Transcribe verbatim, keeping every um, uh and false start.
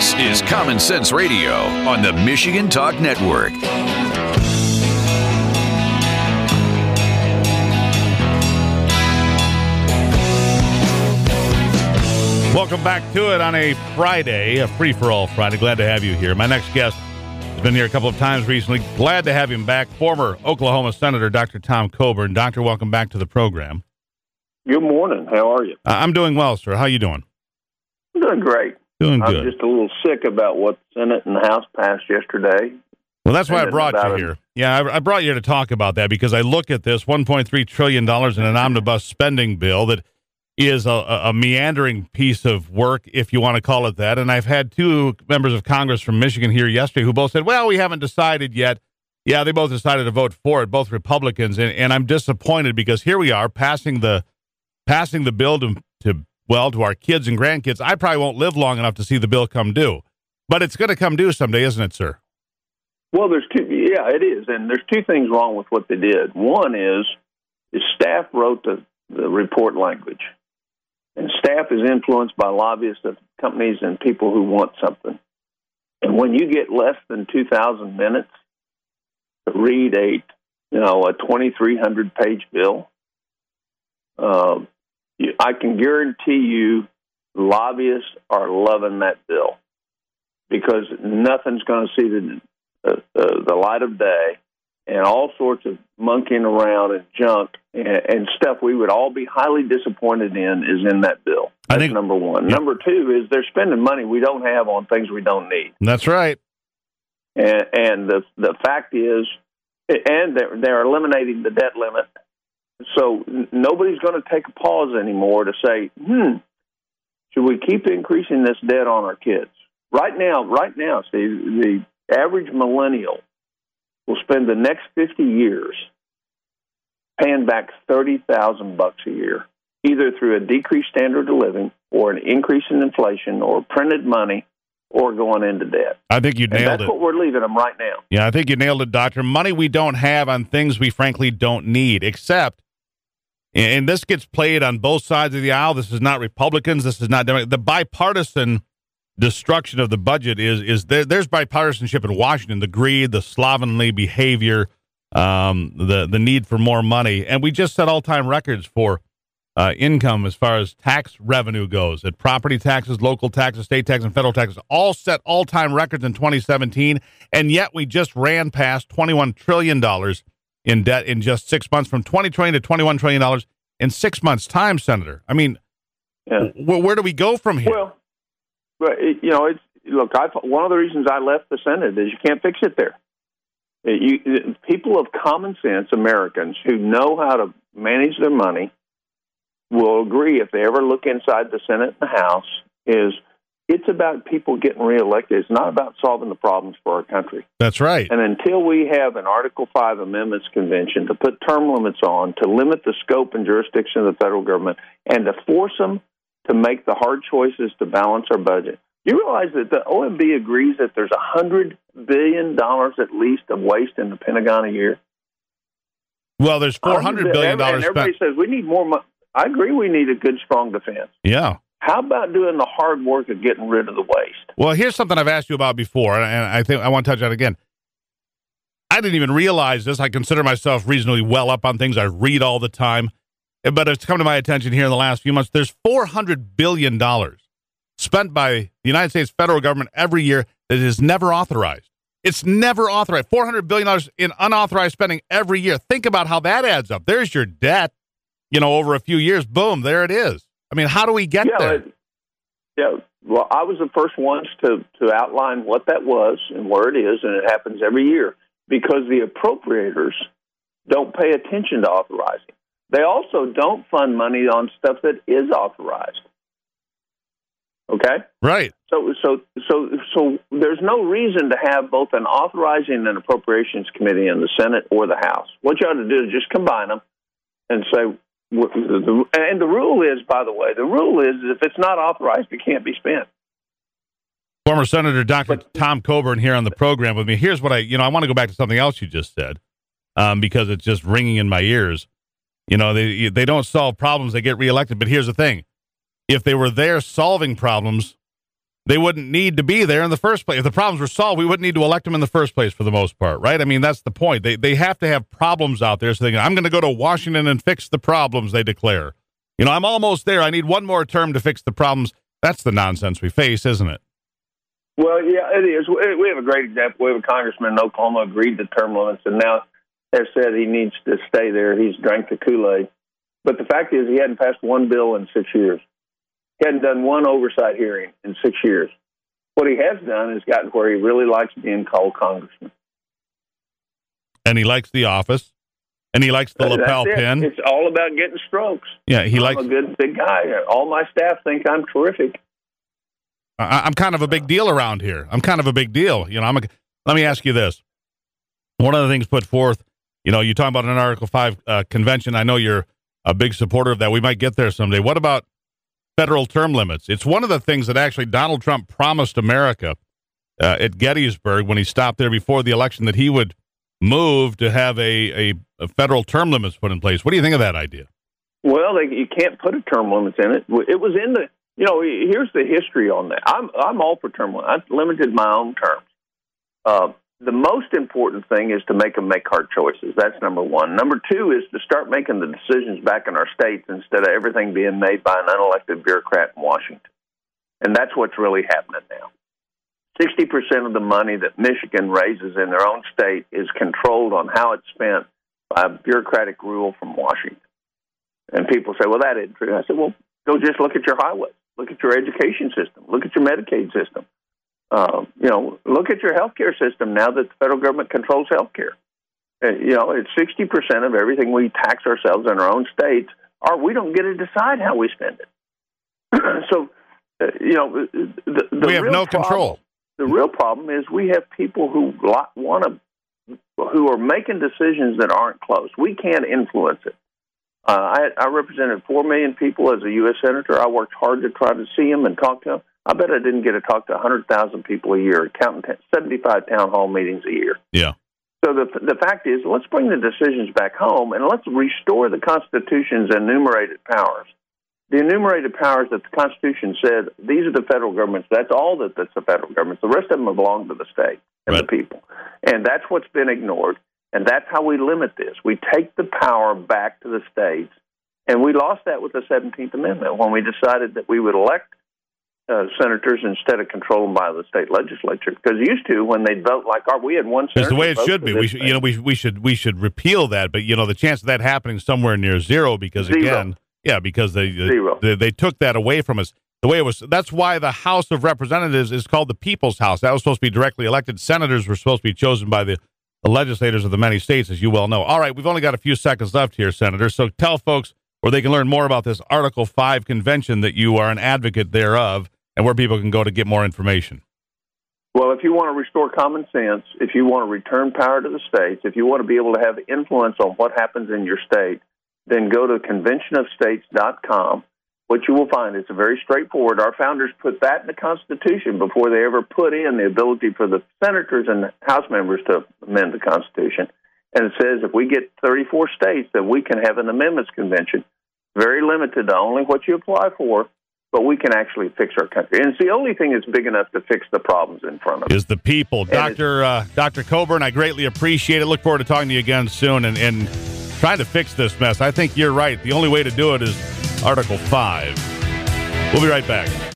This is Common Sense Radio on the Michigan Talk Network. Welcome back to it on a Friday, a free-for-all Friday. Glad to have you here. My next guest has been here a couple of times recently. Glad to have him back. Former Oklahoma Senator Doctor Tom Coburn. Doctor, welcome back to the program. Good morning. How are you? Uh, I'm doing well, sir. How you doing? I'm doing great. Doing good. I'm just a little sick about what the Senate and the House passed yesterday. Well, that's why I brought you it. here. Yeah, I, I brought you to talk about that because I look at this one point three trillion dollars in an omnibus spending bill that is a, a meandering piece of work, if you want to call it that. And I've had two members of Congress from Michigan here yesterday who both said, well, we haven't decided yet. Yeah, they both decided to vote for it, both Republicans. And, and I'm disappointed because here we are passing the passing the bill to, to, well, to our kids and grandkids. I probably won't live long enough to see the bill come due. But it's going to come due someday, isn't it, sir? Well, there's two. Yeah, it is. And there's two things wrong with what they did. One is, is staff wrote the, the report language. And staff is influenced by lobbyists of companies and people who want something. And when you get less than two thousand minutes to read a, you know, a twenty-three hundred page bill, uh, I can guarantee you lobbyists are loving that bill because nothing's going to see the, uh, uh, the light of day, and all sorts of monkeying around and junk and, and stuff we would all be highly disappointed in is in that bill. That's I think, number one. Yeah. Number two is they're spending money we don't have on things we don't need. That's right. And, and the the fact is, and they're, they're eliminating the debt limit. So nobody's going to take a pause anymore to say, hmm, should we keep increasing this debt on our kids? Right now, right now, Steve, the average millennial will spend the next fifty years paying back thirty thousand bucks a year, either through a decreased standard of living or an increase in inflation or printed money or going into debt. I think you nailed and that's it. That's what we're leaving them right now. Yeah, I think you nailed it, Doctor. Money we don't have on things we frankly don't need, except, and this gets played on both sides of the aisle. This is not Republicans. This is not Democrats. The bipartisan destruction of the budget is is there, there's bipartisanship in Washington, the greed, the slovenly behavior, um, the the need for more money, and we just set all-time records for uh, income as far as tax revenue goes. At property taxes, local taxes, state taxes, and federal taxes all set all-time records in twenty seventeen, and yet we just ran past twenty-one trillion dollars in debt in just six months, from twenty trillion dollars to twenty-one trillion dollars in six months' time, Senator. I mean, yeah. wh- where do we go from here? Well, But, you know, it's, look, I, one of the reasons I left the Senate is you can't fix it there. You, people of common sense, Americans who know how to manage their money, will agree if they ever look inside the Senate and the House, is it's about people getting reelected. It's not about solving the problems for our country. That's right. And until we have an Article five Amendments Convention to put term limits on, to limit the scope and jurisdiction of the federal government, and to force them to make the hard choices to balance our budget. You realize that the O M B agrees that there's one hundred billion dollars at least of waste in the Pentagon a year? Well, there's four hundred billion dollars and everybody spent. says we need more money. I agree we need a good, strong defense. Yeah. How about doing the hard work of getting rid of the waste? Well, here's something I've asked you about before, and I think I want to touch on it again. I didn't even realize this. I consider myself reasonably well up on things. I read all the time. But it's come to my attention here in the last few months. There's four hundred billion dollars spent by the United States federal government every year that is never authorized. It's never authorized. four hundred billion dollars in unauthorized spending every year. Think about how that adds up. There's your debt, you know, over a few years. Boom, there it is. I mean, how do we get yeah, there? It, yeah, well, I was the first ones to, to outline what that was and where it is, and it happens every year because the appropriators don't pay attention to authorizing. They also don't fund money on stuff that is authorized. Okay? Right. So so so so there's no reason to have both an authorizing and appropriations committee in the Senate or the House. What you ought to do is just combine them and say, and the rule is, by the way, the rule is if it's not authorized, it can't be spent. Former Senator Doctor Tom Coburn here on the program with me. Here's what I, you know, I want to go back to something else you just said um, because it's just ringing in my ears. You know, they they don't solve problems, they get reelected. But here's the thing. If they were there solving problems, they wouldn't need to be there in the first place. If the problems were solved, we wouldn't need to elect them in the first place for the most part, right? I mean, that's the point. They they have to have problems out there. So they go, I'm going to go to Washington and fix the problems, they declare. You know, I'm almost there. I need one more term to fix the problems. That's the nonsense we face, isn't it? Well, yeah, it is. We have a great example. We have a congressman in Oklahoma agreed to term limits, and now has said he needs to stay there. He's drank the Kool-Aid. But the fact is he hadn't passed one bill in six years. He hadn't done one oversight hearing in six years. What he has done is gotten where he really likes being called congressman. And he likes the office. And he likes the That's lapel it. pin. It's all about getting strokes. Yeah, he I'm likes a good big guy. All my staff think I'm terrific. I, I'm kind of a big deal around here. I'm kind of a big deal. You know, I'm a, let me ask you this. One of the things put forth, you know, you talk about an Article five uh, convention. I know you're a big supporter of that. We might get there someday. What about federal term limits? It's one of the things that actually Donald Trump promised America uh, at Gettysburg when he stopped there before the election, that he would move to have a, a, a federal term limits put in place. What do you think of that idea? Well, they, you can't put a term limits in it. It was in the, you know, here's the history on that. I'm I'm all for term limits. I've limited my own terms. Uh, the most important thing is to make them make hard choices. That's number one. Number two is to start making the decisions back in our states instead of everything being made by an unelected bureaucrat in Washington. And that's what's really happening now. sixty percent of the money that Michigan raises in their own state is controlled on how it's spent by a bureaucratic rule from Washington. And people say, well, that isn't true. I said, well, go just look at your highways. Look at your education system. Look at your Medicaid system. Uh, you know, look at your health care system now that the federal government controls health care. Uh, you know, it's sixty percent of everything we tax ourselves in our own states, or we don't get to decide how we spend it. so, uh, you know, the, the we have real no problem, control. The real problem is we have people who want to, who are making decisions that aren't close. We can't influence it. Uh, I, I represented four million people as a U S senator. I worked hard to try to see them and talk to them. I bet I didn't get to talk to one hundred thousand people a year, counting seventy-five town hall meetings a year. Yeah. So the the fact is, let's bring the decisions back home, and let's restore the Constitution's enumerated powers. The enumerated powers that the Constitution said, these are the federal governments. That's all that that's the federal governments. The rest of them belong to the state and right. the people. And that's what's been ignored. And that's how we limit this. We take the power back to the states. And we lost that with the seventeenth Amendment when we decided that we would elect uh, senators instead of control them by the state legislature. Because used to, when they'd vote like our, we had one senator. It's the way it vote should be. We should, you know, we we should we should repeal that. But you know, the chance of that happening somewhere near zero because Zero. again, yeah, because they Zero. they they took that away from us. The way it was. That's why the House of Representatives is called the People's House. That was supposed to be directly elected. Senators were supposed to be chosen by the the legislators of the many states, as you well know. All right, we've only got a few seconds left here, Senator. So tell folks where they can learn more about this Article five convention that you are an advocate thereof, and where people can go to get more information. Well, if you want to restore common sense, if you want to return power to the states, if you want to be able to have influence on what happens in your state, then go to convention of states dot com. What you will find is very straightforward. Our founders put that in the Constitution before they ever put in the ability for the senators and House members to amend the Constitution. And it says if we get thirty-four states, then we can have an amendments convention, very limited to only what you apply for, but we can actually fix our country. And it's the only thing that's big enough to fix the problems in front of us. Is the people. Doctor Uh, Doctor Coburn, I greatly appreciate it. Look forward to talking to you again soon and, and trying to fix this mess. I think you're right. The only way to do it is Article five. We'll be right back.